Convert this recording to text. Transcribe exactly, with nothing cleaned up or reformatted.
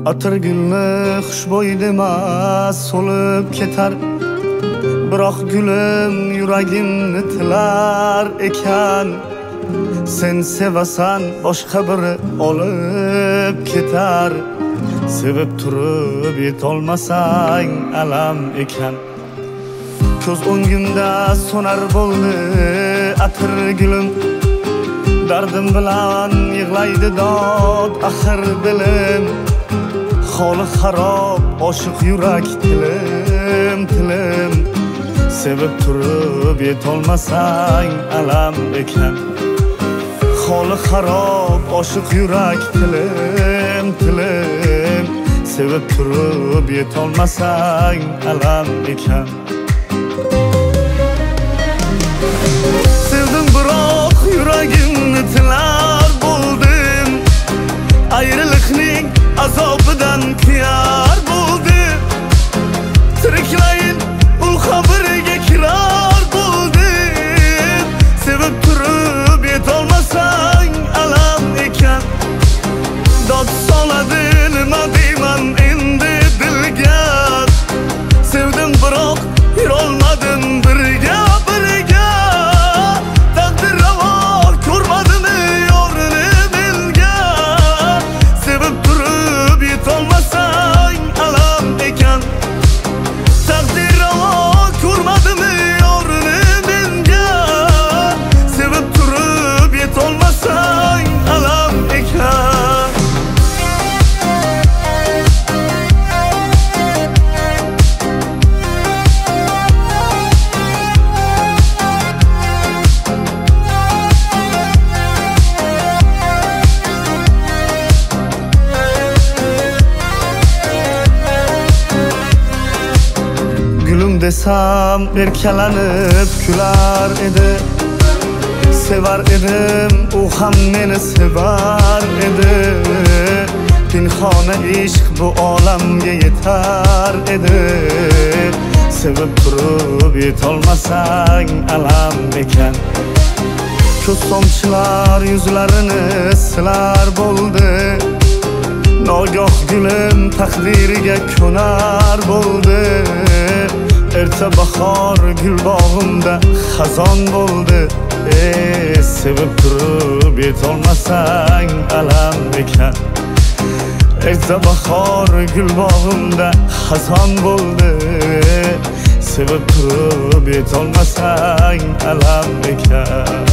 Atirgulni xushbo'y demas so'lib ketar, biroq gulim yuragimni tilar ekan. Sen sevasan boshqa biri olib ketar, sevib turib yetolmasang alam ekan. Ko'z o'ngimda so'nar bo'ldi atirgulim, dardim bilan yig'laydi dod axir dilim. Holi xarob oshiq yurak tilim tilim, sevib turib yetolmasang alam ekan. Holi xarob oshiq yurak tilim tilim, sevib turib yetolmasang alam ekan. Sevdim biroq yuragimni tilar bo'ldim, ayriliqning azobidan kuyar bo'ldim. Tiriklayin u qabrga kirar bo'ldim, sevib turib yetolmasang alam ekan. Dod soladi nima deyman endi dilga, sevdim biroq yurolmadim birga birga. Taqdir ravo ko'rmadimi yo'rini menga, sevib turib yetolmasang alam ekan. Taqdir ravo ko'rmadimi yo'rini menga, sevib turib yetolmasang alam ekan. Gülüm desam erkalanib kular edi, sevar edim u ham meni sevar edi. Pinhona ishq bu olamga yetar edi, sevib turib yetolmasang alam ekan. Ko'z tomchilar yuzlarini silar bo'ldi, nogoh gulim taqdiriga ko'nar bo'ldi. Erta bahor gul bog'imda xazon bo'ldi, ey sevib turib yetolmasang alam ekan. Erta bahor gul bog'imda xazon bo'ldi, sevib turib yetolmasang alam ekan.